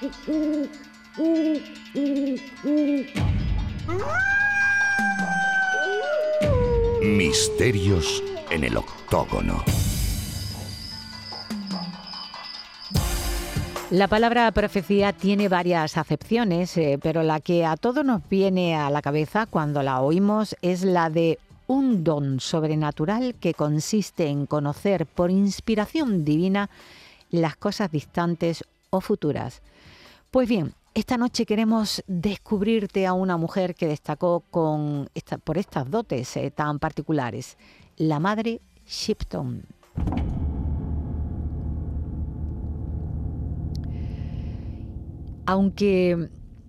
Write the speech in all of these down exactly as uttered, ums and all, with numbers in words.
Misterios en el octógono. La palabra profecía tiene varias acepciones, eh, pero la que a todos nos viene a la cabeza cuando la oímos es la de un don sobrenatural que consiste en conocer por inspiración divina las cosas distantes o futuras. Pues bien, esta noche queremos descubrirte a una mujer que destacó con esta, por estas dotes eh, tan particulares, la Madre Shipton. Aunque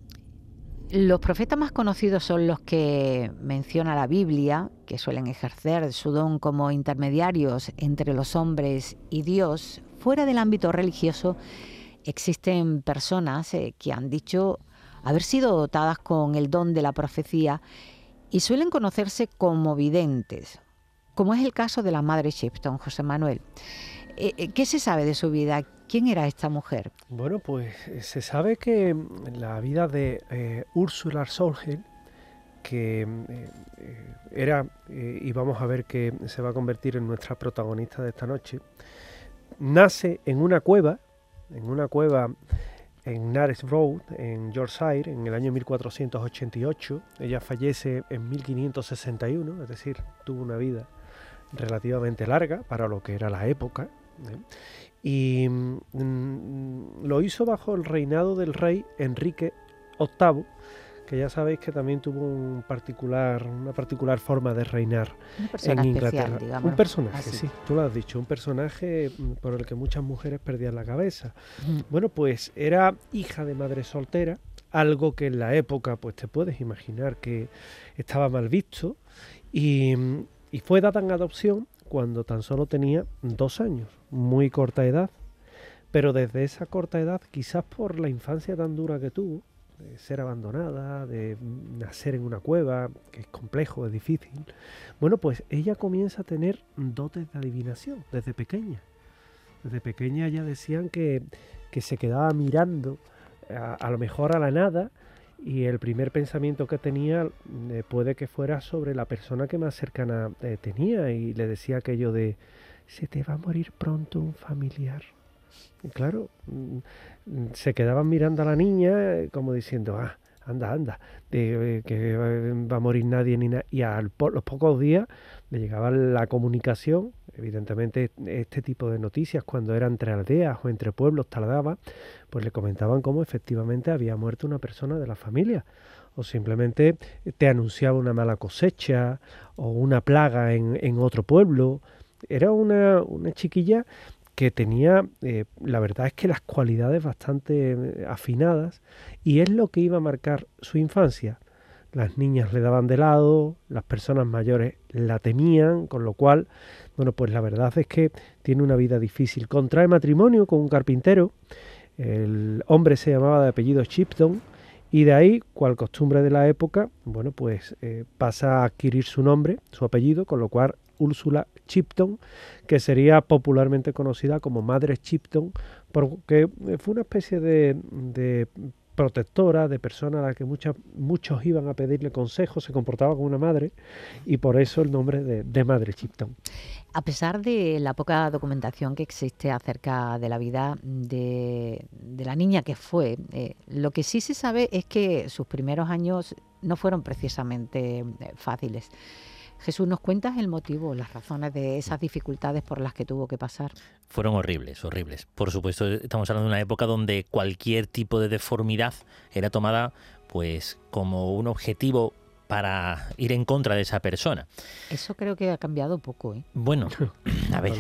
los profetas más conocidos son los que menciona la Biblia, que suelen ejercer su don como intermediarios entre los hombres y Dios, fuera del ámbito religioso, existen personas eh, que han dicho haber sido dotadas con el don de la profecía y suelen conocerse como videntes, como es el caso de la Madre Shipton, José Manuel. Eh, ¿Qué se sabe de su vida? ¿Quién era esta mujer? Bueno, pues se sabe que la vida de eh, Úrsula Solheim, que eh, era, eh, y vamos a ver que se va a convertir en nuestra protagonista de esta noche, nace en una cueva, en una cueva en Knaresborough, en Yorkshire, en el año mil cuatrocientos ochenta y ocho. Ella fallece en mil quinientos sesenta y uno, es decir, tuvo una vida relativamente larga para lo que era la época, ¿eh? Y mm, lo hizo bajo el reinado del rey Enrique octavo, que ya sabéis que también tuvo un particular, una particular forma de reinar en Inglaterra. Especial, un personaje, así. Sí, tú lo has dicho, un personaje por el que muchas mujeres perdían la cabeza. Mm. Bueno, pues era hija de madre soltera, algo que en la época, pues te puedes imaginar que estaba mal visto, y, y fue dada en adopción cuando tan solo tenía dos años, muy corta edad, pero desde esa corta edad, quizás por la infancia tan dura que tuvo, de ser abandonada, de nacer en una cueva, que es complejo, es difícil, bueno, pues ella comienza a tener dotes de adivinación desde pequeña. Desde pequeña ya decían que, que se quedaba mirando a, a lo mejor a la nada, y el primer pensamiento que tenía eh, puede que fuera sobre la persona que más cercana eh, tenía, y le decía aquello de se te va a morir pronto un familiar. Y claro, mm, se quedaban mirando a la niña eh, como diciendo, ah, anda, anda, de, eh, que va a morir nadie ni nada. Y a po- los pocos días le llegaba la comunicación. Evidentemente este tipo de noticias, cuando era entre aldeas o entre pueblos, tardaba, pues le comentaban cómo efectivamente había muerto una persona de la familia, o simplemente te anunciaba una mala cosecha o una plaga en, en otro pueblo. Era una, una chiquilla que tenía, eh, la verdad es que las cualidades bastante eh, afinadas, y es lo que iba a marcar su infancia. Las niñas le daban de lado, las personas mayores la temían, con lo cual, bueno, pues la verdad es que tiene una vida difícil. Contrae matrimonio con un carpintero, el hombre se llamaba de apellido Shipton, y de ahí, cual costumbre de la época, bueno, pues eh, pasa a adquirir su nombre, su apellido, con lo cual Úrsula Shipton, que sería popularmente conocida como Madre Shipton, porque fue una especie de... de protectora, de persona a la que muchas, muchos iban a pedirle consejos, se comportaba como una madre, y por eso el nombre de, de Madre Shipton. A pesar de la poca documentación que existe acerca de la vida de, de la niña que fue, eh, lo que sí se sabe es que sus primeros años no fueron precisamente eh, fáciles. Jesús, ¿nos cuentas el motivo, las razones de esas dificultades por las que tuvo que pasar? Fueron horribles, horribles. Por supuesto, estamos hablando de una época donde cualquier tipo de deformidad era tomada pues como un objetivo para ir en contra de esa persona. Eso creo que ha cambiado poco, ¿eh? Bueno, a ver...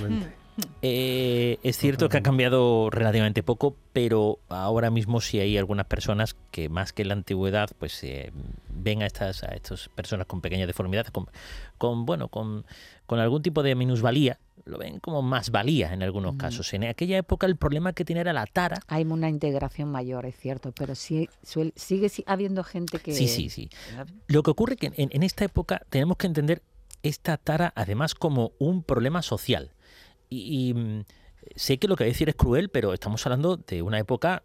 Eh, es cierto que ha cambiado relativamente poco, pero ahora mismo sí hay algunas personas que más que en la antigüedad pues eh, ven a estas a estas personas con pequeñas deformidades con, con bueno con, con algún tipo de minusvalía, lo ven como más valía en algunos mm. casos. En aquella época el problema que tenía era la tara. Hay una integración mayor, es cierto, pero sí suele, sigue habiendo gente que... Sí, sí, sí. Lo que ocurre es que en, en esta época tenemos que entender esta tara además como un problema social. Y, y sé que lo que voy a decir es cruel, pero estamos hablando de una época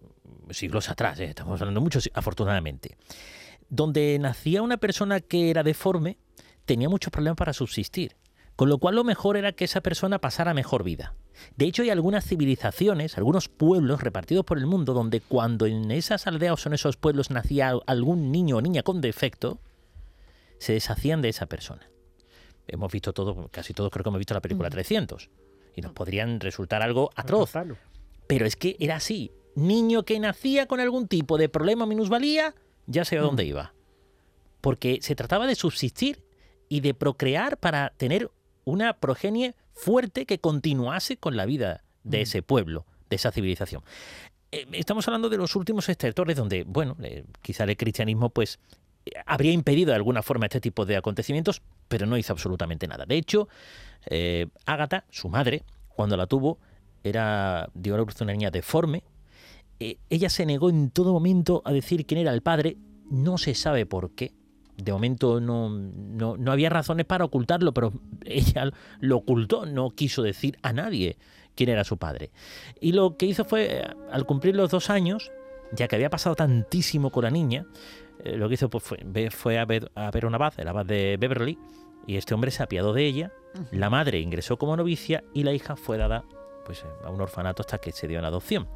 siglos atrás, ¿eh? Estamos hablando mucho, afortunadamente, donde nacía una persona que era deforme, tenía muchos problemas para subsistir. Con lo cual lo mejor era que esa persona pasara mejor vida. De hecho, hay algunas civilizaciones, algunos pueblos repartidos por el mundo, donde cuando en esas aldeas o en esos pueblos nacía algún niño o niña con defecto, se deshacían de esa persona. Hemos visto todo, casi todos creo que hemos visto la película trescientos, y nos podrían resultar algo atroz. Pero es que era así. Niño que nacía con algún tipo de problema o minusvalía, ya sé a dónde iba. Porque se trataba de subsistir y de procrear para tener una progenie fuerte que continuase con la vida de ese pueblo, de esa civilización. Eh, estamos hablando de los últimos estertores donde, bueno, eh, quizá el cristianismo pues eh, habría impedido de alguna forma este tipo de acontecimientos, pero no hizo absolutamente nada. De hecho, eh, Ágata, su madre, cuando la tuvo, era, dio a luz una niña deforme. Eh, ella se negó en todo momento a decir quién era el padre. No se sabe por qué. De momento no, no, no había razones para ocultarlo, pero ella lo ocultó, no quiso decir a nadie quién era su padre. Y lo que hizo fue, al cumplir los dos años, ya que había pasado tantísimo con la niña, eh, lo que hizo pues, fue, fue a, ver, a ver un abad, el abad de Beverly, y este hombre se apiadó de ella, la madre ingresó como novicia y la hija fue dada pues, a un orfanato hasta que se dio en adopción.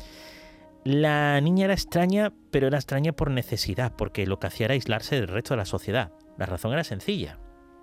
La niña era extraña, pero era extraña por necesidad, porque lo que hacía era aislarse del resto de la sociedad. La razón era sencilla.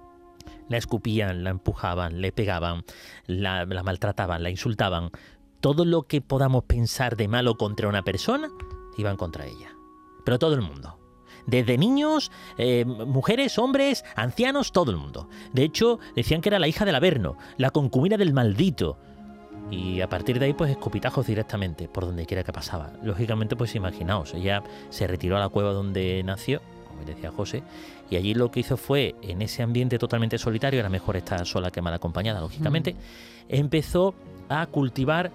La escupían, la empujaban, le pegaban, la, la maltrataban, la insultaban. Todo lo que podamos pensar de malo contra una persona, iban contra ella. Pero todo el mundo. Desde niños, eh, mujeres, hombres, ancianos, todo el mundo. De hecho, decían que era la hija del Averno, la concubina del maldito. Y a partir de ahí, pues escupitajos directamente, por donde quiera que pasaba. Lógicamente, pues imaginaos, ella se retiró a la cueva donde nació, como decía José, y allí lo que hizo fue, en ese ambiente totalmente solitario, era mejor estar sola que mal acompañada, lógicamente, mm. empezó a cultivar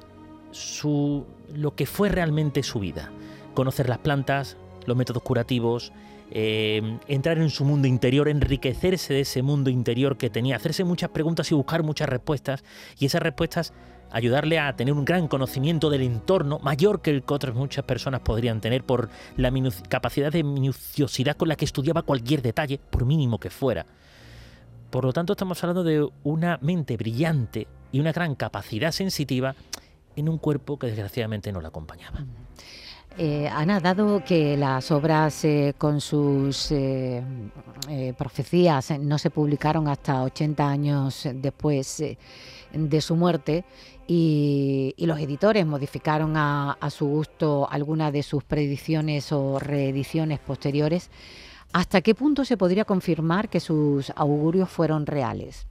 su, lo que fue realmente su vida. Conocer las plantas, los métodos curativos, eh, entrar en su mundo interior, enriquecerse de ese mundo interior que tenía, hacerse muchas preguntas y buscar muchas respuestas, y esas respuestas ayudarle a tener un gran conocimiento del entorno, mayor que el que otras muchas personas podrían tener por la capacidad de minuciosidad con la que estudiaba cualquier detalle, por mínimo que fuera. Por lo tanto, estamos hablando de una mente brillante y una gran capacidad sensitiva en un cuerpo que desgraciadamente no la acompañaba. Eh, Ana, dado que las obras eh, con sus eh, eh, profecías no se publicaron hasta ochenta años después eh, de su muerte y, y los editores modificaron a, a su gusto algunas de sus predicciones o reediciones posteriores, ¿hasta qué punto se podría confirmar que sus augurios fueron reales?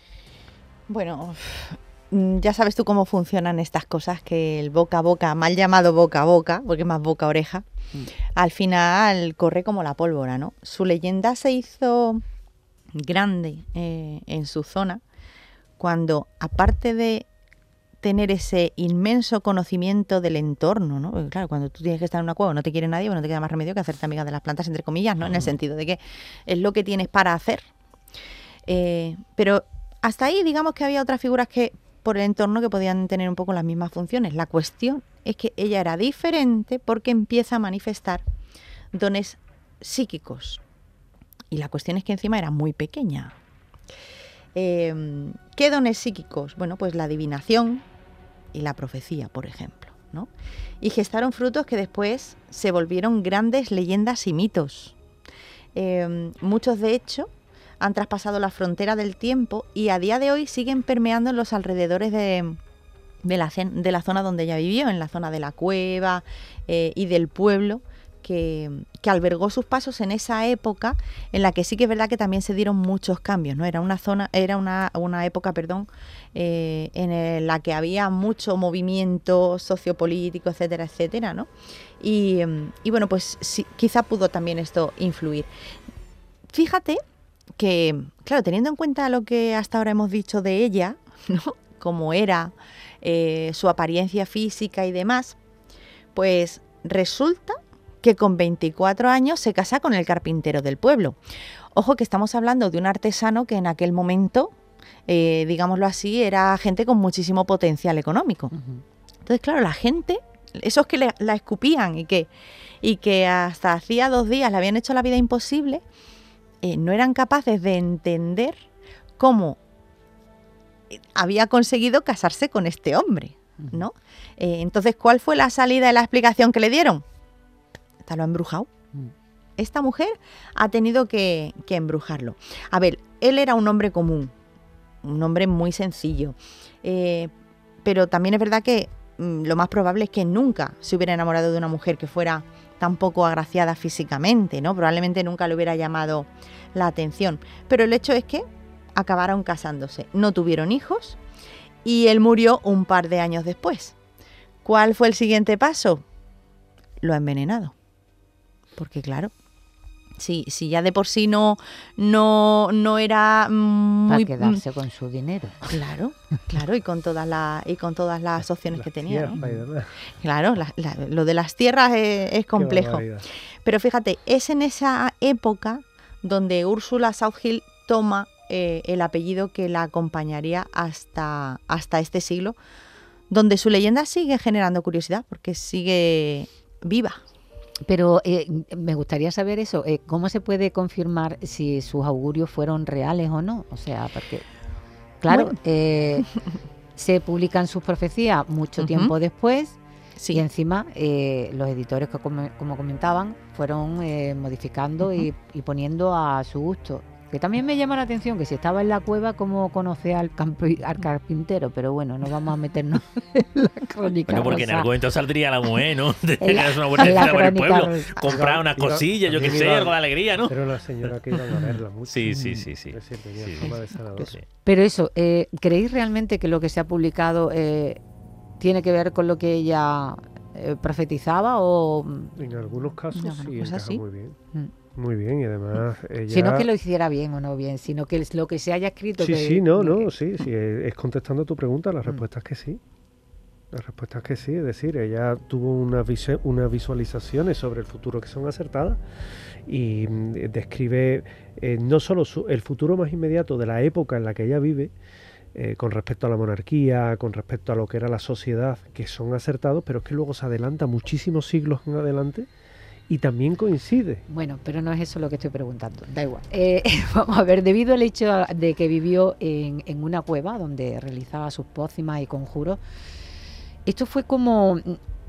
Bueno, ya sabes tú cómo funcionan estas cosas, que el boca a boca, mal llamado boca a boca, porque es más boca a oreja, mm. al final corre como la pólvora, ¿no? Su leyenda se hizo grande eh, en su zona cuando, aparte de tener ese inmenso conocimiento del entorno, ¿no? Porque, claro, cuando tú tienes que estar en una cueva, no te quiere nadie, bueno, no te queda más remedio que hacerte amiga de las plantas, entre comillas, ¿no? Mm. En el sentido de que es lo que tienes para hacer. Eh, pero hasta ahí, digamos que había otras figuras que por el entorno que podían tener un poco las mismas funciones. La cuestión es que ella era diferente porque empieza a manifestar dones psíquicos. Y la cuestión es que encima era muy pequeña. Eh, ¿Qué dones psíquicos? Bueno, pues la adivinación y la profecía, por ejemplo, ¿no? Y gestaron frutos que después se volvieron grandes leyendas y mitos. Eh, muchos, de hecho, han traspasado la frontera del tiempo y a día de hoy siguen permeando en los alrededores de, de, la, de la zona donde ella vivió, en la zona de la cueva eh, y del pueblo que, que albergó sus pasos en esa época, en la que sí que es verdad que también se dieron muchos cambios, ¿no? Era una zona, era una, una época, perdón, eh, en la que había mucho movimiento sociopolítico, etcétera, etcétera, ¿no? Y, y bueno, pues sí, quizá pudo también esto influir. Fíjate que, claro, teniendo en cuenta lo que hasta ahora hemos dicho de ella, ¿no? Cómo era, eh, su apariencia física y demás, pues resulta que con veinticuatro años se casa con el carpintero del pueblo. Ojo que estamos hablando de un artesano que en aquel momento, eh, digámoslo así, era gente con muchísimo potencial económico. Uh-huh. Entonces, claro, la gente esos que le, la escupían y que, y que hasta hacía dos días le habían hecho la vida imposible, eh, no eran capaces de entender cómo había conseguido casarse con este hombre, ¿no? Eh, entonces, ¿cuál fue la salida y la explicación que le dieron? Está lo ha embrujado. Esta mujer ha tenido que, que embrujarlo. A ver, él era un hombre común, un hombre muy sencillo, eh, pero también es verdad que mm, lo más probable es que nunca se hubiera enamorado de una mujer que fuera tan poco agraciada físicamente, ¿no? Probablemente nunca le hubiera llamado la atención. Pero el hecho es que acabaron casándose, no tuvieron hijos y él murió un par de años después. ¿Cuál fue el siguiente paso? Lo ha envenenado. Porque claro, si, si ya de por sí no, no, no era muy... Para quedarse con su dinero. Claro, claro, y con todas las y con todas las opciones Las que tenía, ¿no? tierras y demás. Claro, la, la, lo de las tierras es, es complejo. barbaridad. Pero fíjate, es en esa época donde Úrsula Southhill toma eh, el apellido que la acompañaría hasta, hasta este siglo, donde su leyenda sigue generando curiosidad, porque sigue viva. Pero eh, me gustaría saber eso, eh, ¿cómo se puede confirmar si sus augurios fueron reales o no? O sea, porque, claro, Bueno. eh, se publican sus profecías mucho Ujú. tiempo después Sí. y encima eh, los editores, que como, como comentaban, fueron eh, modificando y, y poniendo a su gusto. Que también me llama la atención que si estaba en la cueva, ¿cómo conoce al, campi- al carpintero? Pero bueno, no vamos a meternos en la crónica Bueno, porque en rosa. el cuento saldría la mujer, ¿no? De En la- es una buena en la cena por el crónica pueblo. rosa. Comprar unas Iba- cosillas, yo qué también sé, iba- algo de alegría, ¿no? Pero la señora que iban a verla mucho. Sí, sí, sí, sí. Es decir, tenía Sí. fama de sanadora. Sí. Pero eso, eh, ¿creéis realmente que lo que se ha publicado eh, tiene que ver con lo que ella eh, profetizaba o En algunos casos En sí, algunas cosas encaja sí. muy bien. mm, Muy bien, y además ella... sino que lo hiciera bien o no bien, sino que es lo que se haya escrito? Sí, que, sí, no, que- no, sí, sí, es contestando tu pregunta, la Mm. respuesta es que sí. La respuesta es que sí, es decir, ella tuvo unas visu- unas visualizaciones sobre el futuro que son acertadas y mm, describe eh, no solo su- el futuro más inmediato de la época en la que ella vive, eh, con respecto a la monarquía, con respecto a lo que era la sociedad, que son acertados, pero es que luego se adelanta muchísimos siglos en adelante y también coincide. Bueno, pero no es eso lo que estoy preguntando, da igual. Eh, vamos a ver, debido al hecho de que vivió en, en una cueva donde realizaba sus pócimas y conjuros, esto fue como,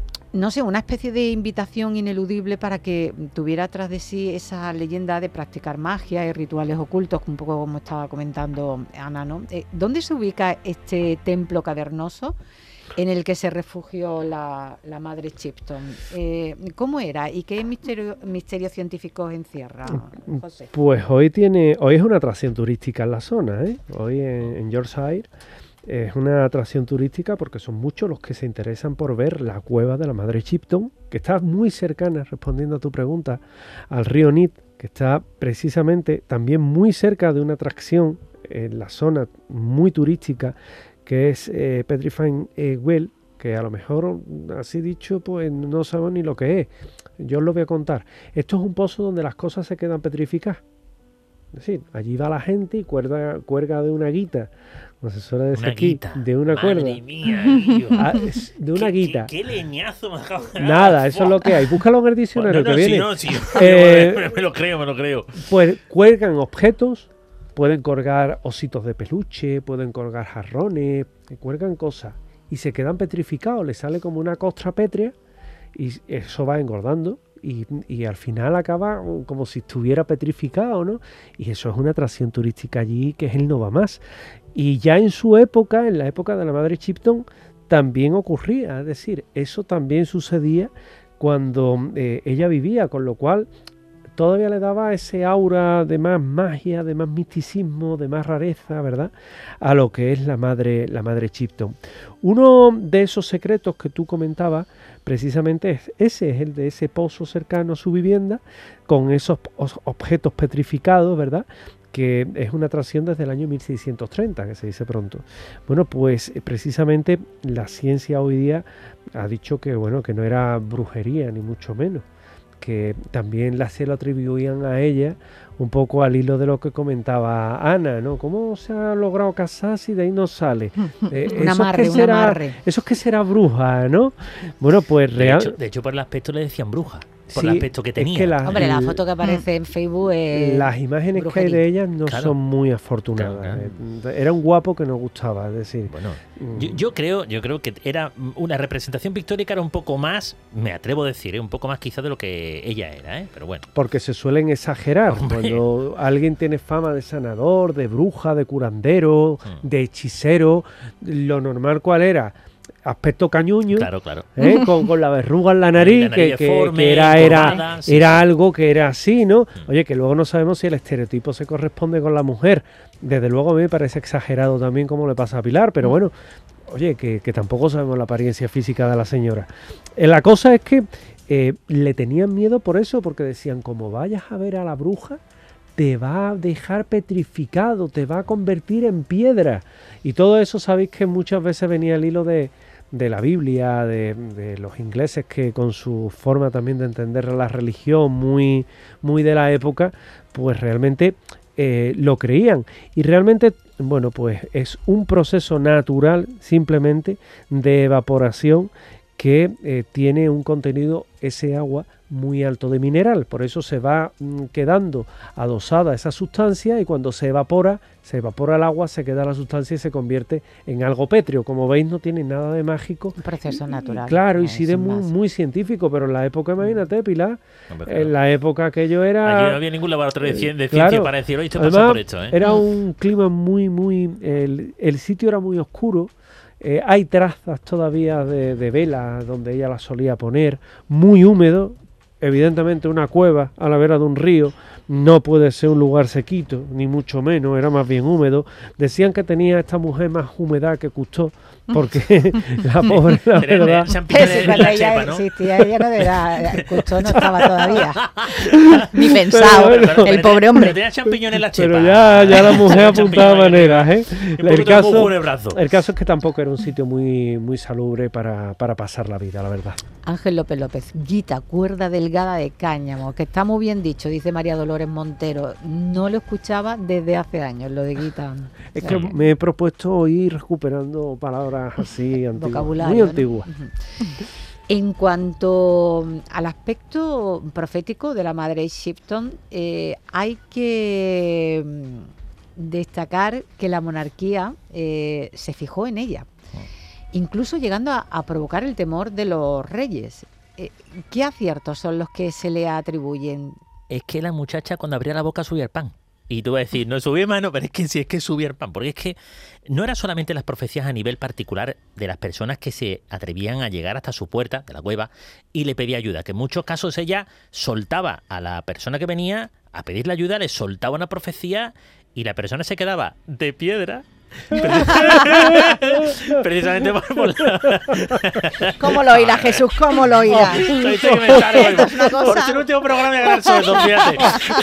no sé, una especie de invitación ineludible para que tuviera tras de sí esa leyenda de practicar magia y rituales ocultos, un poco como estaba comentando Ana, ¿no? Eh, ¿Dónde se ubica este templo cavernoso en el que se refugió la, la madre Chipton? Eh, ¿Cómo era y qué misterio, misterios científicos encierra, José? Pues hoy tiene, hoy es una atracción turística en la zona, ¿eh? Hoy en, en Yorkshire es una atracción turística porque son muchos los que se interesan por ver la cueva de la madre Chipton, que está muy cercana, respondiendo a tu pregunta, al río Nith, que está precisamente también muy cerca de una atracción en la zona muy turística, que es eh, Petrifying eh, Well, que a lo mejor, así dicho, pues no sabemos ni lo que es. Yo os lo voy a contar. Esto es un pozo donde las cosas se quedan petrificadas. Es decir, allí va la gente y cuerda, cuelga de una guita, como se suele decir Una aquí, guita. de una Madre cuerda. mía, tío. Ah, es de una ¿Qué- guita. ¿Qué, qué leñazo me acabo de dar? Nada, eso es lo que hay. Búscalo en el diccionario No, no, que sí, viene. no, sí. Eh, me, me lo creo, me lo creo. Pues cuelgan objetos, pueden colgar ositos de peluche, pueden colgar jarrones, cuelgan cosas y se quedan petrificados, le sale como una costra pétrea y eso va engordando y, y al final acaba como si estuviera petrificado, ¿no? Y eso es una atracción turística allí que es el no va más. Y ya en su época, en la época de la madre Chipton, también ocurría, es decir, eso también sucedía cuando eh, ella vivía, con lo cual todavía le daba ese aura de más magia, de más misticismo, de más rareza, ¿verdad?, a lo que es la madre, la madre Chipton. Uno de esos secretos que tú comentabas, precisamente es ese, es el de ese pozo cercano a su vivienda, con esos objetos petrificados, ¿verdad?, que es una atracción desde el año mil seiscientos treinta, que se dice pronto. Bueno, pues precisamente la ciencia hoy día ha dicho que, bueno, que no era brujería, ni mucho menos, que también la, se lo atribuían a ella, un poco al hilo de lo que comentaba Ana, ¿no? ¿Cómo se ha logrado casar si de ahí no sale? Eh, un amarre, es que un será, amarre. Eso es que será bruja, ¿no? Bueno, pues De real... hecho, de hecho, por el aspecto le decían bruja. Por Sí, el aspecto que es tenía. que la- Hombre, la el- foto que aparece en Facebook es Las imágenes que hay brujería. de ella no Claro. son muy afortunadas. Claro, Eh, Era un guapo que nos gustaba, es decir... Bueno, mm, yo, yo creo, yo creo que era una representación pictórica, era un poco más, me atrevo a decir, ¿eh? un poco más quizá de lo que ella era, ¿eh? Pero bueno. Porque se suelen exagerar. Hombre. Cuando alguien tiene fama de sanador, de bruja, de curandero, Mm. de hechicero, lo normal ¿cuál era? Aspecto cañuño, Claro, claro. ¿eh? con, con la verruga en la nariz, La nariz que, que- deforme, que era, era, encorvada, sí, era sí. algo que era así, ¿no? Mm. Oye, que luego no sabemos si el estereotipo se corresponde con la mujer. Desde luego a mí me parece exagerado también como le pasa a Pilar, pero Mm. bueno, oye, que, que tampoco sabemos la apariencia física de la señora. Eh, la cosa es que eh, le tenían miedo por eso, porque decían, como vayas a ver a la bruja, te va a dejar petrificado, te va a convertir en piedra. Y todo eso sabéis que muchas veces venía el hilo de, de la Biblia, de, de los ingleses que con su forma también de entender la religión muy, muy de la época, pues realmente eh, lo creían. Y realmente, bueno, pues es un proceso natural simplemente de evaporación que eh, tiene un contenido, ese agua, muy alto de mineral. Por eso se va mm, quedando adosada esa sustancia y cuando se evapora, se evapora el agua, se queda la sustancia y se convierte en algo pétreo. Como veis, no tiene nada de mágico. un proceso Y- y natural. claro, y eh, sí de sin muy, más. muy científico, pero en la época, imagínate, Pilar, Hombre, claro. en la época aquello Allí no era... había ningún laboratorio de, cien- de eh, ciencia claro. para decir, oye, esto Además, pasa por esto, ¿eh? Era un clima muy, muy... El, el sitio era muy oscuro. Eh, hay trazas todavía de, de velas donde ella las solía poner. Muy húmedo. Evidentemente una cueva a la vera de un río no puede ser un lugar sequito, ni mucho menos, era más bien húmedo. Decían que tenía esta mujer más humedad que Cousteau, porque la pobre, la Tenía verdad... champiñones Sí, en cuando la ella chepa, ¿no? existía, ella no era, Cousteau no estaba todavía. Ni pensado, Pero bueno, el pobre hombre. Pero tenía champiñones en la chepa. Pero ya, ya la mujer Champiñones apuntaba ahí arriba. maneras, ¿eh? Un El poquito de caso, musgo en el brazo. el caso es que tampoco era un sitio muy, muy salubre para, para pasar la vida, la verdad. Ángel López López, Guita, cuerda delgada de cáñamo, que está muy bien dicho, dice María Dolores Montero. No lo escuchaba desde hace años, lo de Guita. Es O que sea, me he propuesto ir recuperando palabras así antiguas, vocabulario, muy ¿no? antiguas. Ujú. En cuanto al aspecto profético de la madre Shipton, eh, hay que mm, destacar que la monarquía eh, se fijó en ella, incluso llegando a, a provocar el temor de los reyes. Eh, ¿Qué aciertos son los que se le atribuyen? Es que la muchacha cuando abría la boca subía el pan. Y tú vas a decir, no subía mano, pero es que sí, es que subía el pan. Porque es que no era solamente las profecías a nivel particular de las personas que se atrevían a llegar hasta su puerta de la cueva y le pedía ayuda, que en muchos casos ella soltaba a la persona que venía a pedirle ayuda, le soltaba una profecía y la persona se quedaba de piedra. Precisamente por, por la... ¿Cómo lo oirá Jesús? ¿Cómo lo oirá? Estoy- estoy que me sale, Esto es una por cosa. ser el último programa de ganar sueldo, fíjate.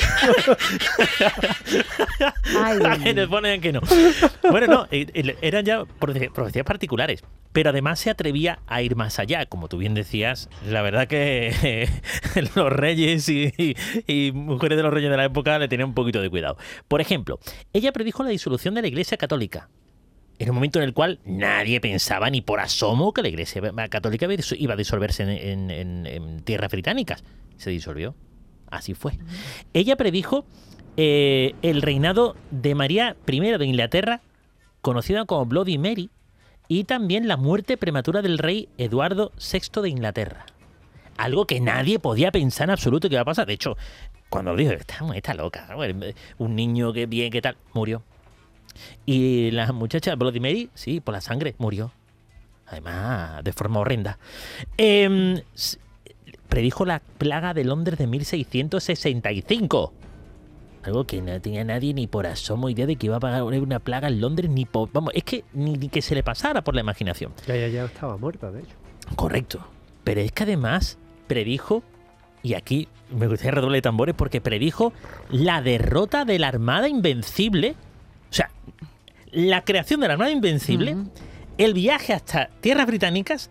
Ay, Dios Me mío. ponen que no. Bueno, no, eh, eh, eran ya profe- profecías particulares, pero además se atrevía a ir más allá. Como tú bien decías, la verdad que eh, los reyes y, y- y mujeres de los reyes de la época le tenían un poquito de cuidado. Por ejemplo, ella predijo la disolución de la Iglesia Católica. En un momento en el cual nadie pensaba ni por asomo que la Iglesia Católica iba a disolverse en, en- en- en tierras británicas. Se disolvió. Así fue. Ella predijo eh, el reinado de María primera de Inglaterra, conocida como Bloody Mary, y también la muerte prematura del rey Eduardo sexto de Inglaterra. Algo que nadie podía pensar en absoluto que iba a pasar. De hecho, cuando lo dijo, está, está loca. Un niño que bien, que tal, murió. Y la muchacha Bloody Mary, sí, por la sangre, murió. Además, de forma horrenda. Eh, predijo la plaga de Londres de mil seiscientos sesenta y cinco. Algo que no tenía nadie ni por asomo idea de que iba a pagar una plaga en Londres, ni por, vamos, es que ni, ni que se le pasara por la imaginación. Ya, ya, ya estaba muerta, de hecho. Correcto. Pero es que además predijo, y aquí me gustaría redoble de tambores, porque predijo la derrota de la Armada Invencible. O sea, la creación de la Armada Invencible, Ujú. el viaje hasta tierras británicas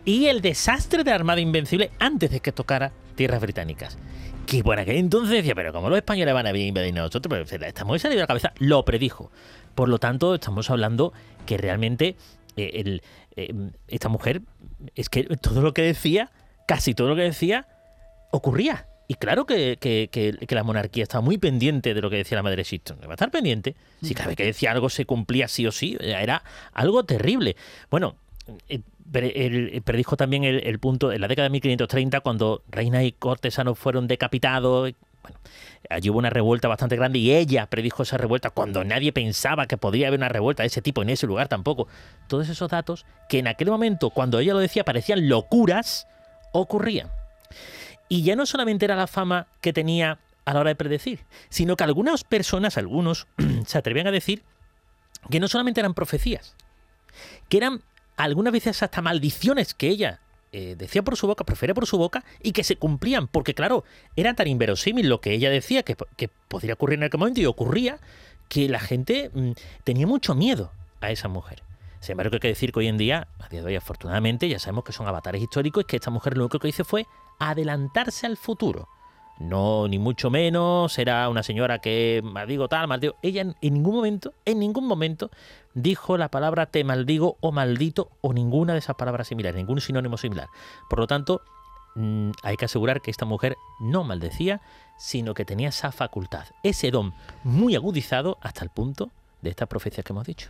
y el desastre de la Armada Invencible antes de que tocara tierras británicas. Que por aquel entonces decía, pero ¿cómo los españoles van a invadir a nosotros? Pero esta mujer salió de la cabeza, lo predijo. Por lo tanto, estamos hablando que realmente eh, el, eh, esta mujer, es que todo lo que decía, casi todo lo que decía, ocurría. Y claro que, que, que, que la monarquía estaba muy pendiente de lo que decía la madre Shipton. Va a estar pendiente. Si cada vez que decía algo se cumplía sí o sí, era algo terrible. Bueno, el, el, predijo también el, el punto en la década de mil quinientos treinta, cuando reina y cortesanos fueron decapitados. Bueno, allí hubo una revuelta bastante grande y ella predijo esa revuelta cuando nadie pensaba que podría haber una revuelta de ese tipo en ese lugar tampoco. Todos esos datos que en aquel momento, cuando ella lo decía, parecían locuras, ocurrían. Y ya no solamente era la fama que tenía a la hora de predecir, sino que algunas personas, algunos, se atrevían a decir que no solamente eran profecías, que eran algunas veces hasta maldiciones que ella eh, decía por su boca, profería por su boca, y que se cumplían, porque claro, era tan inverosímil lo que ella decía que, que podría ocurrir en aquel momento, y ocurría, que la gente mmm, tenía mucho miedo a esa mujer. Sin embargo, hay que decir que hoy en día, a día de hoy, afortunadamente, ya sabemos que son avatares históricos y que esta mujer lo único que hizo fue adelantarse al futuro. No, ni mucho menos, era una señora que maldigo tal, maldigo. Ella en, en ningún momento, en ningún momento, dijo la palabra te maldigo o maldito o ninguna de esas palabras similares, ningún sinónimo similar. Por lo tanto, mmm, hay que asegurar que esta mujer no maldecía, sino que tenía esa facultad, ese don muy agudizado hasta el punto de estas profecías que hemos dicho.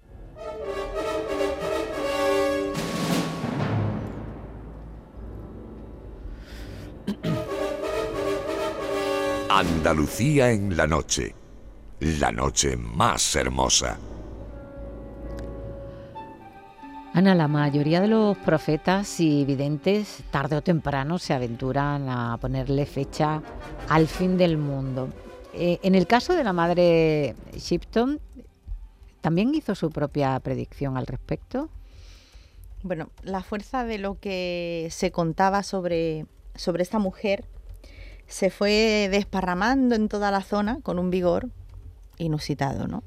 Andalucía en la noche, la noche más hermosa. Ana, la mayoría de los profetas y videntes tarde o temprano se aventuran a ponerle fecha al fin del mundo. Eh, en el caso de la madre Shipton, ¿también hizo su propia predicción al respecto? Bueno, la fuerza de lo que se contaba sobre, sobre esta mujer se fue desparramando en toda la zona con un vigor inusitado, ¿no?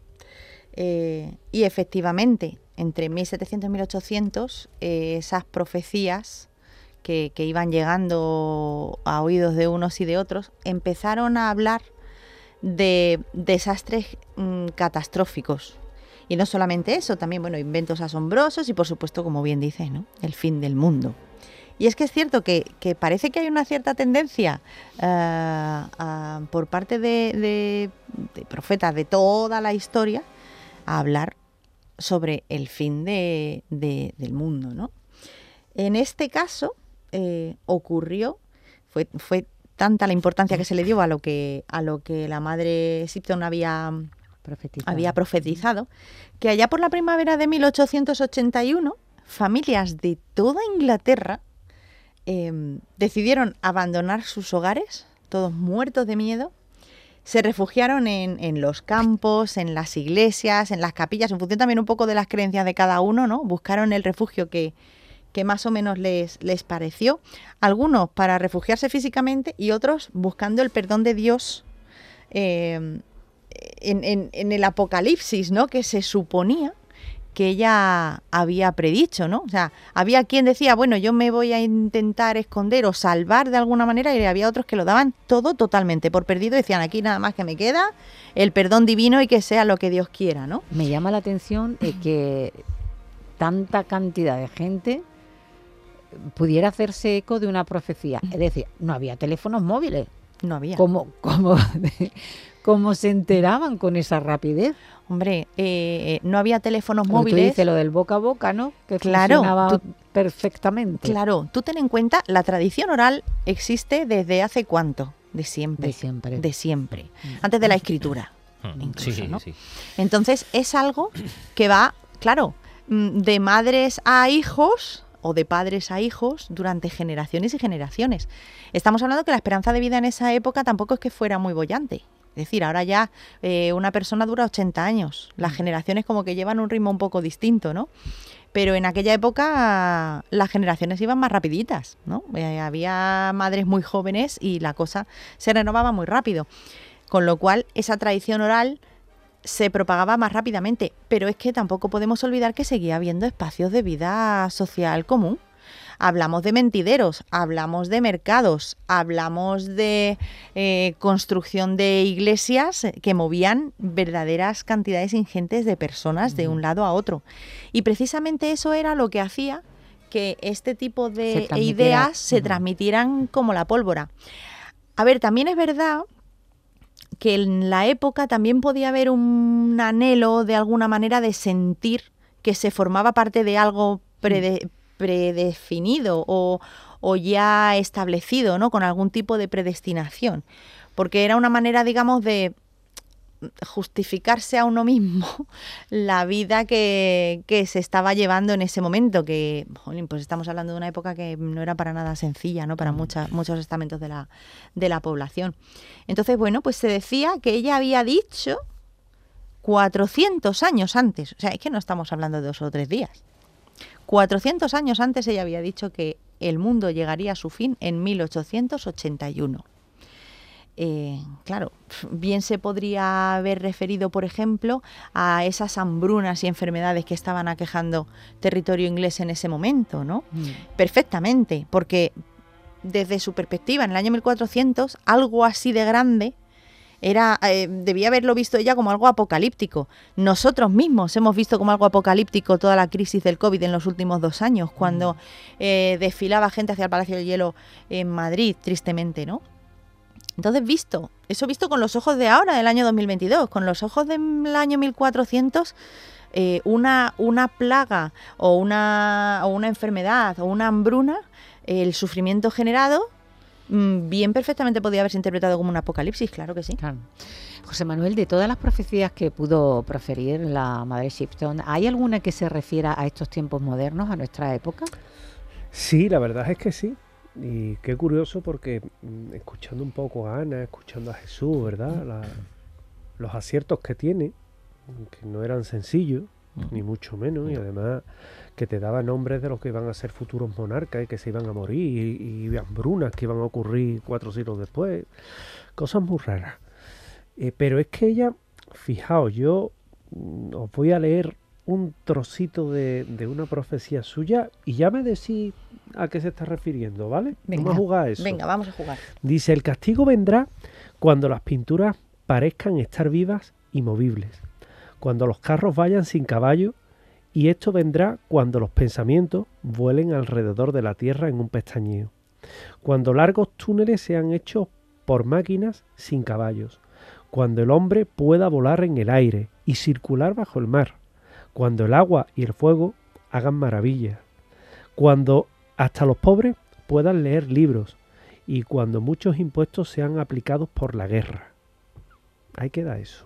Eh, y efectivamente, entre mil setecientos y mil ochocientos, eh, esas profecías que, que iban llegando a oídos de unos y de otros, empezaron a hablar de desastres mmm, catastróficos. Y no solamente eso, también, bueno, inventos asombrosos y, por supuesto, como bien dices, ¿no?, el fin del mundo. Y es que es cierto que, que parece que hay una cierta tendencia uh, uh, por parte de, de, de profetas de toda la historia a hablar sobre el fin de, de, del mundo, ¿no? En este caso eh, ocurrió, fue, fue tanta la importancia que se le dio a lo que, a lo que la madre Shipton había profetizado. había profetizado, que allá por la primavera de mil ochocientos ochenta y uno, familias de toda Inglaterra Eh, decidieron abandonar sus hogares, todos muertos de miedo, se refugiaron en, en los campos, en las iglesias, en las capillas, en función también un poco de las creencias de cada uno, ¿no? Buscaron el refugio que, que más o menos les, les pareció, algunos para refugiarse físicamente y otros buscando el perdón de Dios eh, en, en, en el Apocalipsis, ¿no?, que se suponía que ella había predicho, ¿no? O sea, había quien decía, bueno, yo me voy a intentar esconder o salvar de alguna manera, y había otros que lo daban todo totalmente por perdido, decían, aquí nada más que me queda el perdón divino y que sea lo que Dios quiera, ¿no? Me llama la atención eh, que tanta cantidad de gente pudiera hacerse eco de una profecía. Es decir, no había teléfonos móviles. No había. ¿Cómo, cómo, cómo se enteraban con esa rapidez? Hombre, eh, no había teléfonos Como móviles. Tú dices lo del boca a boca, ¿no? Que claro, funcionaba tú, perfectamente. Claro, tú ten en cuenta, la tradición oral existe desde hace ¿cuánto? De siempre. De siempre. De siempre. Mm. Antes de la escritura. Mm. Incluso, sí, ¿no? sí. Entonces, es algo que va, claro, de madres a hijos o de padres a hijos durante generaciones y generaciones. Estamos hablando que la esperanza de vida en esa época tampoco es que fuera muy boyante. Es decir, ahora ya eh, una persona dura ochenta años. Las generaciones como que llevan un ritmo un poco distinto, ¿no? Pero en aquella época las generaciones iban más rapiditas, ¿no? Eh, había madres muy jóvenes y la cosa se renovaba muy rápido. Con lo cual, esa tradición oral se propagaba más rápidamente. Pero es que tampoco podemos olvidar que seguía habiendo espacios de vida social común. hablamos de mentideros, hablamos de mercados, hablamos de eh, construcción de iglesias que movían verdaderas cantidades ingentes de personas de un lado a otro. Y precisamente eso era lo que hacía que este tipo de se ideas se uh-huh. transmitieran como la pólvora. A ver, también es verdad que en la época también podía haber un anhelo de alguna manera de sentir que se formaba parte de algo prede, predefinido o, o ya establecido, ¿no? Con algún tipo de predestinación. Porque era una manera, digamos, de justificarse a uno mismo la vida que, que se estaba llevando en ese momento, que jolín, pues estamos hablando de una época que no era para nada sencilla, ¿no? Para mucha, muchos estamentos de la, de la población. Entonces, bueno, pues se decía que ella había dicho cuatrocientos años antes, o sea, es que no estamos hablando de dos o tres días, cuatrocientos años antes ella había dicho que el mundo llegaría a su fin en mil ochocientos ochenta y uno. Eh, claro, bien se podría haber referido, por ejemplo, a esas hambrunas y enfermedades que estaban aquejando territorio inglés en ese momento, ¿no? Mm. Perfectamente, porque desde su perspectiva, en el año mil cuatrocientos, algo así de grande era eh, debía haberlo visto ella como algo apocalíptico. Nosotros mismos hemos visto como algo apocalíptico toda la crisis del COVID en los últimos dos años, cuando eh, desfilaba gente hacia el Palacio del Hielo en Madrid, tristemente, ¿no? Entonces, visto, eso visto con los ojos de ahora, del año dos mil veintidós, con los ojos del año mil cuatrocientos, eh, una, una plaga o una, o una enfermedad o una hambruna, eh, el sufrimiento generado, mmm, bien perfectamente podía haberse interpretado como un apocalipsis, claro que sí. Claro. José Manuel, de todas las profecías que pudo proferir la Madre Shipton, ¿hay alguna que se refiera a estos tiempos modernos, a nuestra época? Sí, la verdad es que sí. Y qué curioso porque escuchando un poco a Ana, escuchando a Jesús, ¿verdad? La, los aciertos que tiene, que no eran sencillos, ni mucho menos, y además que te daba nombres de los que iban a ser futuros monarcas y que se iban a morir, y, y hambrunas que iban a ocurrir cuatro siglos después, cosas muy raras. Eh, pero es que ella, fijaos, yo mm, os voy a leer un trocito de, de una profecía suya y ya me decís a qué se está refiriendo, ¿vale? Venga, vamos a jugar a eso. Venga, vamos a jugar. Dice, el castigo vendrá cuando las pinturas parezcan estar vivas y movibles, cuando los carros vayan sin caballo, y esto vendrá cuando los pensamientos vuelen alrededor de la tierra en un pestañeo, cuando largos túneles sean hechos por máquinas sin caballos, cuando el hombre pueda volar en el aire y circular bajo el mar, cuando el agua y el fuego hagan maravillas, cuando hasta los pobres puedan leer libros y cuando muchos impuestos sean aplicados por la guerra. Ahí queda eso.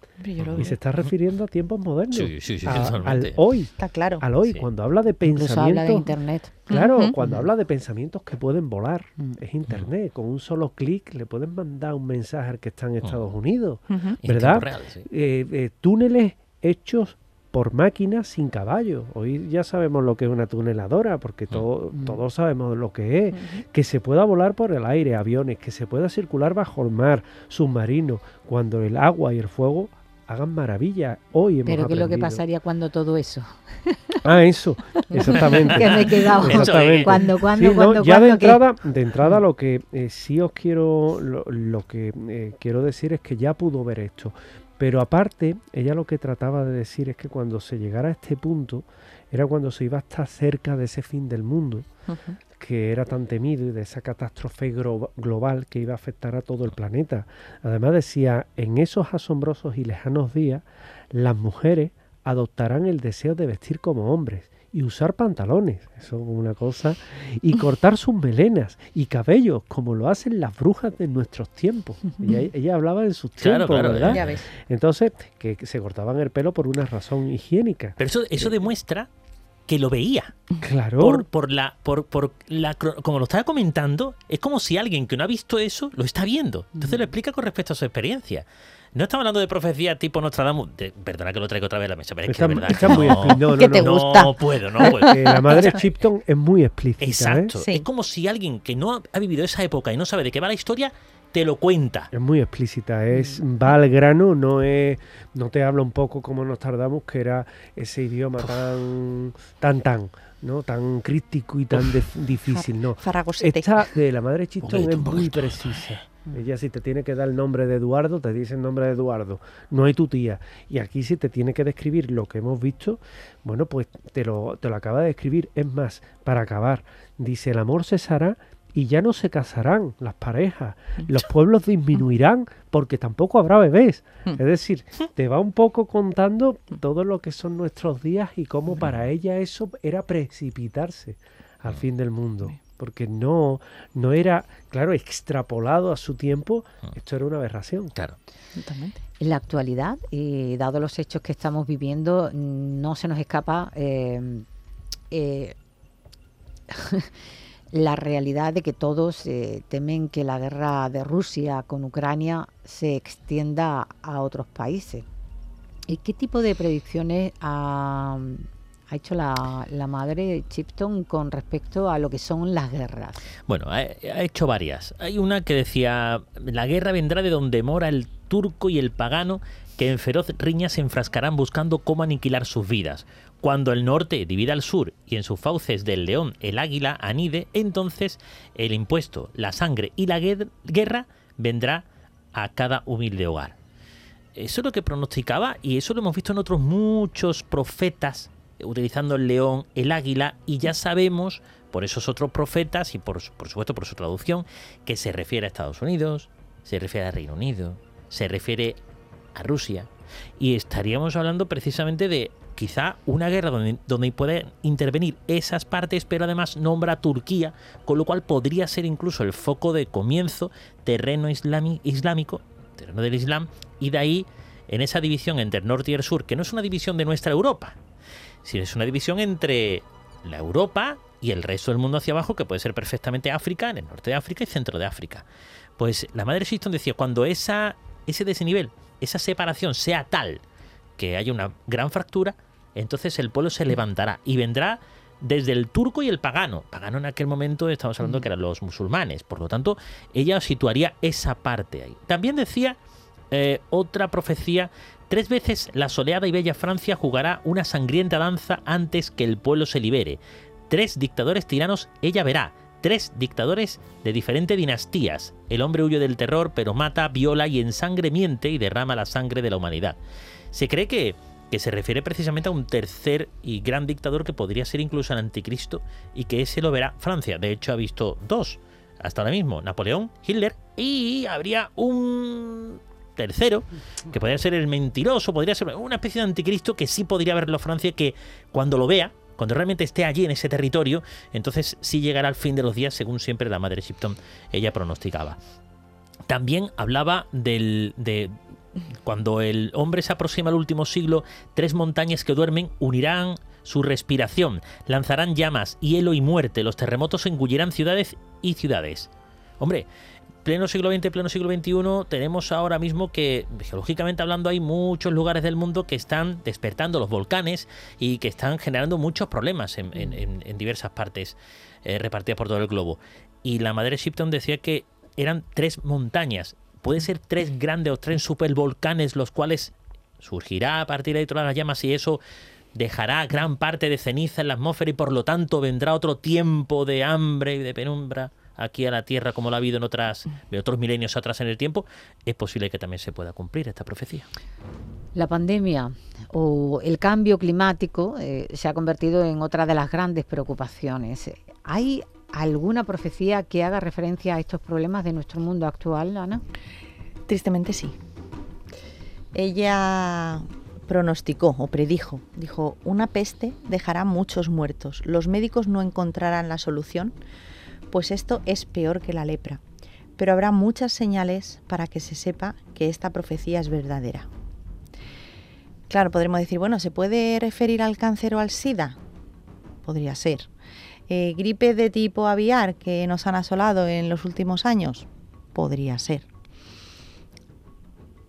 Y se está refiriendo a tiempos modernos, sí, sí, sí, a, al hoy, está claro. al hoy, sí. Cuando habla de pensamientos, habla de internet. Claro, uh-huh. cuando uh-huh. habla de pensamientos que pueden volar, uh-huh. es internet. Con un solo clic le pueden mandar un mensaje al que está en Estados uh-huh. Unidos, uh-huh. ¿verdad? Real, sí. eh, eh, túneles hechos por máquinas sin caballos. Hoy ya sabemos lo que es una tuneladora, porque todo, uh-huh. todos sabemos lo que es. Uh-huh. Que se pueda volar por el aire, aviones, que se pueda circular bajo el mar, submarinos, cuando el agua y el fuego hagan maravillas. Hoy hemos Pero ¿qué es lo que aprendido. pasaría cuando todo eso? Ah, eso, exactamente. Que me he quedado. Exactamente. ¿Cuándo, cuándo, sí, cuándo, no, ya cuándo, de entrada, qué? de entrada lo que eh, sí os quiero, lo, lo que eh, quiero decir es que ya pudo ver esto. Pero aparte, ella lo que trataba de decir es que cuando se llegara a este punto, era cuando se iba a estar cerca de ese fin del mundo, uh-huh. que era tan temido, y de esa catástrofe gro- global que iba a afectar a todo el planeta. Además decía, en esos asombrosos y lejanos días, las mujeres adoptarán el deseo de vestir como hombres y usar pantalones, eso es una cosa, y cortar sus melenas y cabellos, como lo hacen las brujas de nuestros tiempos. Ella, ella hablaba en sus claro, tiempos, claro, ¿verdad? Ya ves. Entonces, que, que se cortaban el pelo por una razón higiénica. Pero eso, eso eh, demuestra que lo veía. Claro. Por, por la, por, por la, como lo estaba comentando, es como si alguien que no ha visto eso lo está viendo. Entonces mm. lo explica con respecto a su experiencia. No estamos hablando de profecía tipo Nostradamus. De, perdona que lo traigo otra vez a la mesa, pero es está, que es verdad. Está que muy no, explícito. No, no, ¿Qué te no, gusta? No puedo, no puedo. Eh, la madre Shipton es muy explícita. Exacto. ¿eh? Sí. Es como si alguien que no ha vivido esa época y no sabe de qué va la historia, te lo cuenta. Es muy explícita, es va al grano, no es, no te habla un poco como nos tardamos, que era ese idioma tan, tan, tan, ¿no? Tan crítico y tan def- difícil, ¿no? Farragosete. Esta de la madre Shipton Un es poquito, un muy poquito. precisa. Ella si te tiene que dar el nombre de Eduardo, te dice el nombre de Eduardo, no hay tu tía. Y aquí si te tiene que describir lo que hemos visto, bueno, pues te lo, te lo acaba de describir. Es más, para acabar, dice, el amor cesará y ya no se casarán las parejas, los pueblos disminuirán porque tampoco habrá bebés. Es decir, te va un poco contando todo lo que son nuestros días y cómo para ella eso era precipitarse al fin del mundo. Porque no, no era, claro, extrapolado a su tiempo, esto era una aberración. Claro. Totalmente. En la actualidad, eh, dado los hechos que estamos viviendo, no se nos escapa eh, eh, la realidad de que todos eh, temen que la guerra de Rusia con Ucrania se extienda a otros países. ¿Y qué tipo de predicciones ha, ha hecho la, la madre Shipton con respecto a lo que son las guerras? Bueno, ha, ha hecho varias. Hay una que decía, la guerra vendrá de donde mora el turco y el pagano, que en feroz riña se enfrascarán buscando cómo aniquilar sus vidas. Cuando el norte divida al sur y en sus fauces del león el águila anide, entonces el impuesto, la sangre y la guerra vendrá a cada humilde hogar. Eso es lo que pronosticaba y eso lo hemos visto en otros muchos profetas utilizando el león, el águila, y ya sabemos por esos otros profetas y por, por supuesto por su traducción que se refiere a Estados Unidos, se refiere a Reino Unido, se refiere a Rusia, y estaríamos hablando precisamente de quizá una guerra donde, donde pueden intervenir esas partes, pero además nombra a Turquía, con lo cual podría ser incluso el foco de comienzo, terreno islami, islámico, terreno del Islam, y de ahí en esa división entre el norte y el sur, que no es una división de nuestra Europa, sino es una división entre la Europa y el resto del mundo hacia abajo, que puede ser perfectamente África, en el norte de África y centro de África. Pues la madre Shipton decía, cuando esa, ese desnivel, esa separación sea tal que haya una gran fractura, entonces el pueblo se levantará y vendrá desde el turco y el pagano. Pagano en aquel momento estamos hablando que eran los musulmanes, por lo tanto ella situaría esa parte ahí. También decía eh, otra profecía, tres veces la soleada y bella Francia jugará una sangrienta danza antes que el pueblo se libere. Tres dictadores tiranos ella verá. Tres dictadores de diferentes dinastías. El hombre huye del terror, pero mata, viola y en sangre miente y derrama la sangre de la humanidad. Se cree que, que se refiere precisamente a un tercer y gran dictador que podría ser incluso el anticristo y que ese lo verá Francia. De hecho ha visto dos hasta ahora mismo, Napoleón, Hitler, y habría un tercero que podría ser el mentiroso, podría ser una especie de anticristo que sí podría verlo Francia, que cuando lo vea, cuando realmente esté allí en ese territorio, entonces sí llegará al fin de los días, según siempre la madre Shipton ella pronosticaba. También hablaba del, de cuando el hombre se aproxima al último siglo, tres montañas que duermen unirán su respiración, lanzarán llamas, hielo y muerte, los terremotos engullirán ciudades y ciudades. Hombre, pleno siglo veinte, pleno siglo veintiuno, tenemos ahora mismo que, geológicamente hablando, hay muchos lugares del mundo que están despertando los volcanes y que están generando muchos problemas en, en, en, en diversas partes eh, repartidas por todo el globo. Y la madre Shipton decía que eran tres montañas, puede ser tres grandes o tres supervolcanes, los cuales surgirá a partir de ahí todas las llamas y eso dejará gran parte de ceniza en la atmósfera y por lo tanto vendrá otro tiempo de hambre y de penumbra aquí a la Tierra como lo ha habido en otras, de otros milenios atrás en el tiempo. Es posible que también se pueda cumplir esta profecía. La pandemia o el cambio climático eh, se ha convertido en otra de las grandes preocupaciones. ¿Hay alguna profecía que haga referencia a estos problemas de nuestro mundo actual, Ana? Tristemente sí. Ella pronosticó o predijo, dijo, una peste dejará muchos muertos. Los médicos no encontrarán la solución, pues esto es peor que la lepra. Pero habrá muchas señales para que se sepa que esta profecía es verdadera. Claro, podremos decir, bueno, ¿se puede referir al cáncer o al SIDA? Podría ser. Eh, ¿Gripe de tipo aviar que nos han asolado en los últimos años? Podría ser.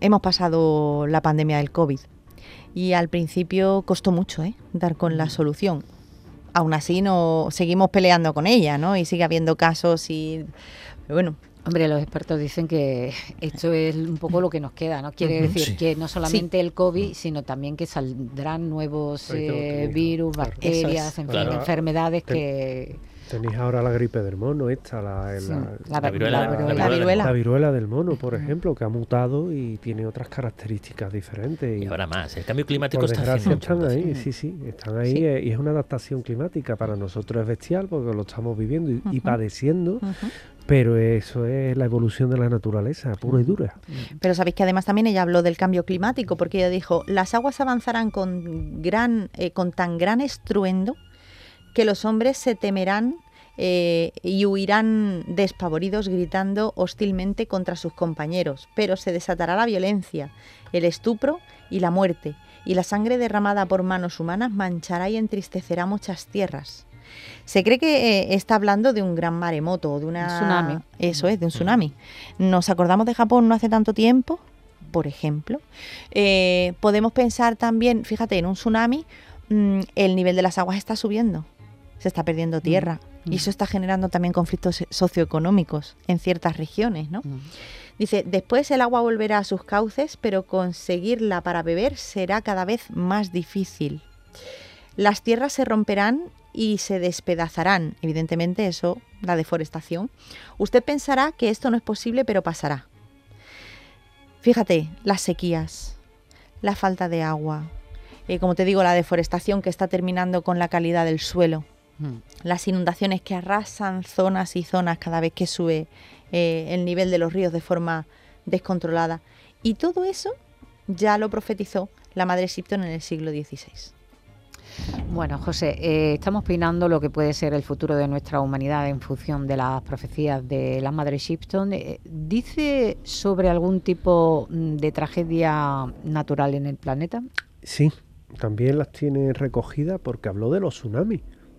hemos pasado la pandemia del COVID y al principio costó mucho, ¿eh? dar con la solución. Aún así no seguimos peleando con ella, ¿no? Y sigue habiendo casos y bueno. Hombre, los expertos dicen que esto es un poco lo que nos queda, ¿no? Quiere decir sí. que no solamente Sí. el COVID, sino también que saldrán nuevos eh, virus, claro. bacterias, es. en fin, Claro. enfermedades Ten- que... Tenéis ahora la gripe del mono, esta, la, Sí, la, la, la viruela, la la viruela. La viruela. la viruela del mono, por Ujú. ejemplo, que ha mutado y tiene otras características diferentes. Y ahora más. El cambio climático por está desgracia haciendo están mucho. ahí, Sí. sí, sí, están ahí Sí. eh, y es una adaptación climática. Para nosotros es bestial porque lo estamos viviendo y, y Ujú. padeciendo, Ujú. pero eso es la evolución de la naturaleza, pura y dura. Pero sabéis que además también ella habló del cambio climático, porque ella dijo, las aguas avanzarán con, gran, eh, con tan gran estruendo que los hombres se temerán eh, y huirán despavoridos gritando hostilmente contra sus compañeros, pero se desatará la violencia, el estupro y la muerte, y la sangre derramada por manos humanas manchará y entristecerá muchas tierras. Se cree que eh, está hablando de un gran maremoto, o de una... Un tsunami. Eso es, de un tsunami. ¿Nos acordamos de Japón no hace tanto tiempo? Por ejemplo. Eh, podemos pensar también, fíjate, en un tsunami, mmm, el nivel de las aguas está subiendo, se está perdiendo tierra. Mm. Y eso está generando también conflictos socioeconómicos en ciertas regiones, ¿no? Mm. Dice, después el agua volverá a sus cauces, pero conseguirla para beber será cada vez más difícil. Las tierras se romperán y se despedazarán. Evidentemente eso, la deforestación. Usted pensará que esto no es posible, pero pasará. Fíjate, las sequías, la falta de agua, eh, como te digo, la deforestación que está terminando con la calidad del suelo, Mm. las inundaciones que arrasan zonas y zonas cada vez que sube eh, el nivel de los ríos de forma descontrolada. Y todo eso ya lo profetizó la Madre Shipton en el siglo dieciséis. Bueno, José, eh, estamos peinando lo que puede ser el futuro de nuestra humanidad en función de las profecías de la Madre Shipton. Eh, ¿Dice sobre algún tipo mm, de tragedia natural en el planeta? Sí, también las tiene recogidas porque habló de los tsunamis.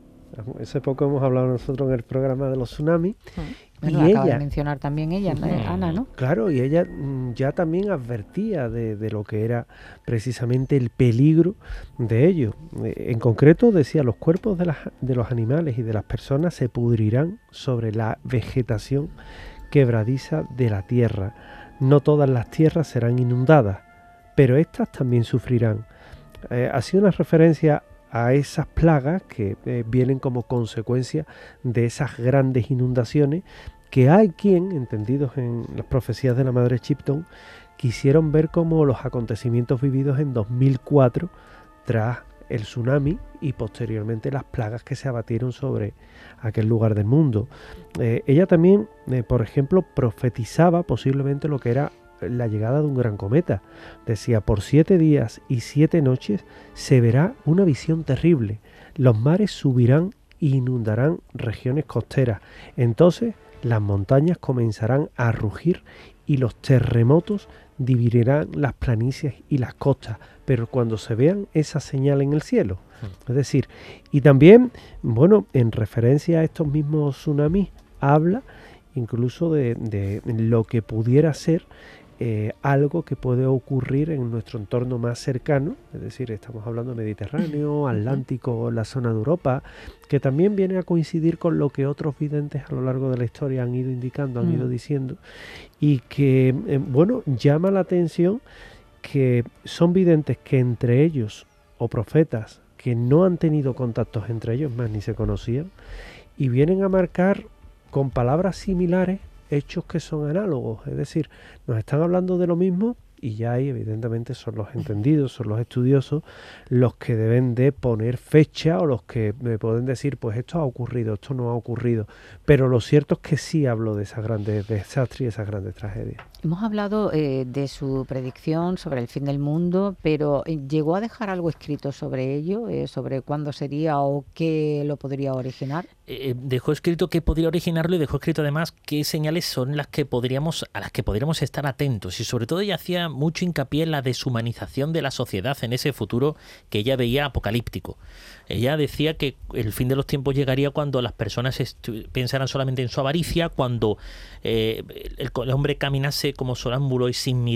Hace poco hemos hablado nosotros en el programa de los tsunamis. Bueno, y acaba ella, de mencionar también ella, ¿no? Ujú. Ana, ¿no? claro, y ella mm, ya también advertía de, de lo que era precisamente el peligro de ello. Eh, En concreto decía, los cuerpos de, las, de los animales y de las personas se pudrirán sobre la vegetación quebradiza de la tierra. No todas las tierras serán inundadas, pero estas también sufrirán. Eh, hacía una referencia a esas plagas que eh, vienen como consecuencia de esas grandes inundaciones que hay quien, entendidos en las profecías de la Madre Shipton, quisieron ver como los acontecimientos vividos en dos mil cuatro tras el tsunami y posteriormente las plagas que se abatieron sobre aquel lugar del mundo. Eh, ella también, eh, por ejemplo, profetizaba posiblemente lo que era la llegada de un gran cometa. Decía, por siete días y siete noches se verá una visión terrible. Los mares subirán e inundarán regiones costeras. Entonces las montañas comenzarán a rugir y los terremotos dividirán las planicies y las costas. Pero cuando se vean esa señal en el cielo, es decir, y también, bueno, en referencia a estos mismos tsunamis, habla incluso de, de lo que pudiera ser Eh, algo que puede ocurrir en nuestro entorno más cercano, es decir, estamos hablando Mediterráneo, Atlántico, la zona de Europa, que también viene a coincidir con lo que otros videntes a lo largo de la historia han ido indicando, han Mm. ido diciendo, y que, eh, bueno, llama la atención que son videntes que entre ellos, o profetas, que no han tenido contactos entre ellos, más ni se conocían, y vienen a marcar con palabras similares hechos que son análogos, es decir, nos están hablando de lo mismo y ya ahí evidentemente son los entendidos, son los estudiosos los que deben de poner fecha o los que me pueden decir, pues esto ha ocurrido, esto no ha ocurrido, pero lo cierto es que sí hablo de esas grandes desastres y esas grandes tragedias. Hemos hablado eh, de su predicción sobre el fin del mundo, pero eh, ¿llegó a dejar algo escrito sobre ello, eh, sobre cuándo sería o qué lo podría originar? Eh, dejó escrito qué podría originarlo y dejó escrito además qué señales son las que podríamos a las que podríamos estar atentos, y sobre todo ella hacía mucho hincapié en la deshumanización de la sociedad en ese futuro que ella veía apocalíptico. Ella decía que el fin de los tiempos llegaría cuando las personas pensaran solamente en su avaricia, cuando eh, el, el hombre caminase como sonámbulo y sin mirar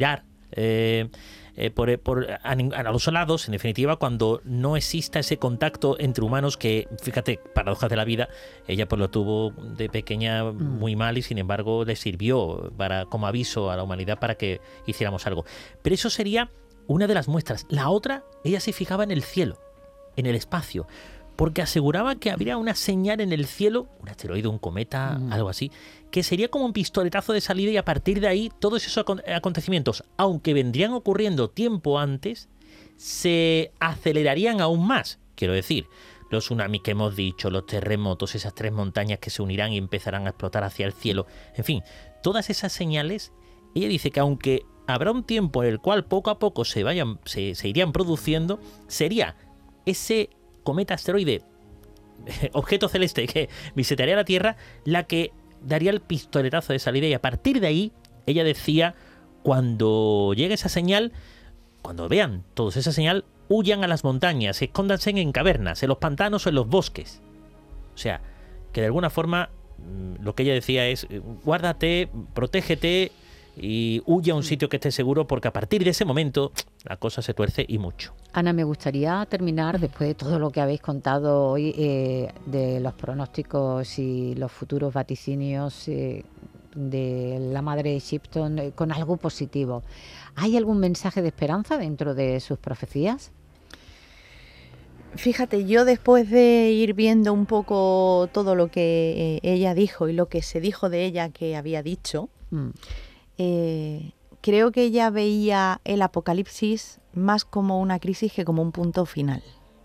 Eh, eh, por, por, a, a los lados, en definitiva, cuando no exista ese contacto entre humanos que, fíjate, paradojas de la vida, ella pues lo tuvo de pequeña muy mal y sin embargo le sirvió para, como aviso a la humanidad para que hiciéramos algo. Pero eso sería una de las muestras. La otra, ella se fijaba en el cielo, en el espacio, porque aseguraba que habría una señal en el cielo, un asteroide, un cometa, mm. algo así, que sería como un pistoletazo de salida y a partir de ahí todos esos acontecimientos, aunque vendrían ocurriendo tiempo antes, se acelerarían aún más. Quiero decir, los tsunamis que hemos dicho, los terremotos, esas tres montañas que se unirán y empezarán a explotar hacia el cielo, en fin, todas esas señales, ella dice que aunque habrá un tiempo en el cual poco a poco se, vayan, se, se irían produciendo, sería ese cometa, asteroide, objeto celeste que visitaría la Tierra, la que daría el pistoletazo de salida y a partir de ahí, ella decía, cuando llegue esa señal, cuando vean todos esa señal, huyan a las montañas, escóndanse en cavernas, en los pantanos o en los bosques. O sea, que de alguna forma lo que ella decía es, guárdate, protégete y huye a un sitio que esté seguro porque a partir de ese momento la cosa se tuerce y mucho. Ana, me gustaría terminar, después de todo lo que habéis contado hoy, eh, de los pronósticos y los futuros vaticinios eh, de la madre de Shipton, eh, con algo positivo. ¿Hay algún mensaje de esperanza dentro de sus profecías? Fíjate, yo después de ir viendo un poco todo lo que eh, ella dijo y lo que se dijo de ella que había dicho, mm. Eh, creo que ella veía el apocalipsis más como una crisis que como un punto final.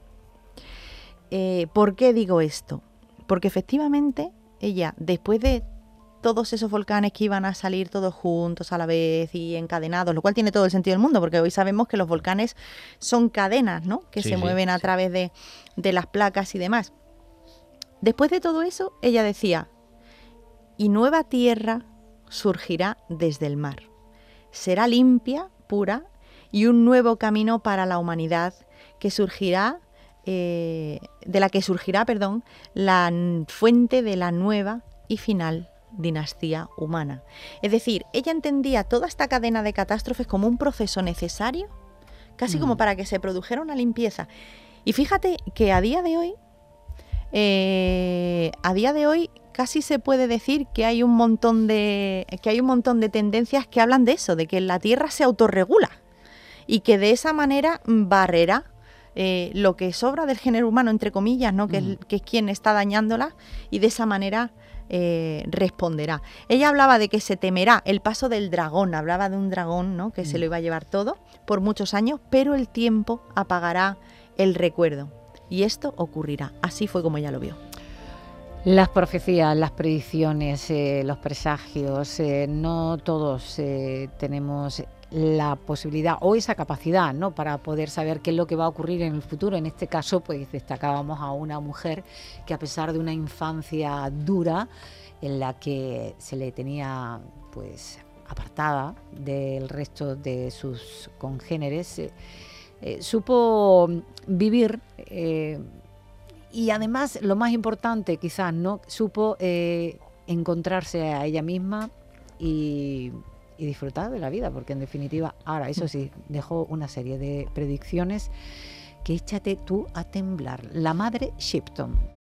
Eh, ¿Por qué digo esto? Porque efectivamente ella, después de todos esos volcanes que iban a salir todos juntos a la vez y encadenados, lo cual tiene todo el sentido del mundo, porque hoy sabemos que los volcanes son cadenas, ¿no? Que sí, se sí, mueven a sí. través de, de las placas y demás. Después de todo eso, ella decía, y nueva tierra surgirá desde el mar. Será limpia, pura, y un nuevo camino para la humanidad que surgirá, eh, de la que surgirá, perdón, la fuente de la nueva y final dinastía humana. Es decir, ella entendía toda esta cadena de catástrofes como un proceso necesario, casi mm. como para que se produjera una limpieza. Y fíjate que a día de hoy, eh, a día de hoy, casi se puede decir que hay un montón de que hay un montón de tendencias que hablan de eso, de que la Tierra se autorregula y que de esa manera barrerá eh, lo que sobra del género humano, entre comillas, ¿no? Que, mm. es, que es quien está dañándola y de esa manera eh, responderá. Ella hablaba de que se temerá el paso del dragón, hablaba de un dragón, ¿no? Que mm. se lo iba a llevar todo por muchos años, pero el tiempo apagará el recuerdo y esto ocurrirá. Así fue como ella lo vio. Las profecías, las predicciones, eh, los presagios, eh, no todos eh, tenemos la posibilidad o esa capacidad, ¿no?, para poder saber qué es lo que va a ocurrir en el futuro. En este caso, pues destacábamos a una mujer que a pesar de una infancia dura en la que se le tenía pues apartada del resto de sus congéneres, eh, eh, supo vivir eh, y además, lo más importante quizás, ¿no?, supo eh, encontrarse a ella misma y, y disfrutar de la vida, porque en definitiva, ahora eso sí, dejó una serie de predicciones que échate tú a temblar. La madre Shipton.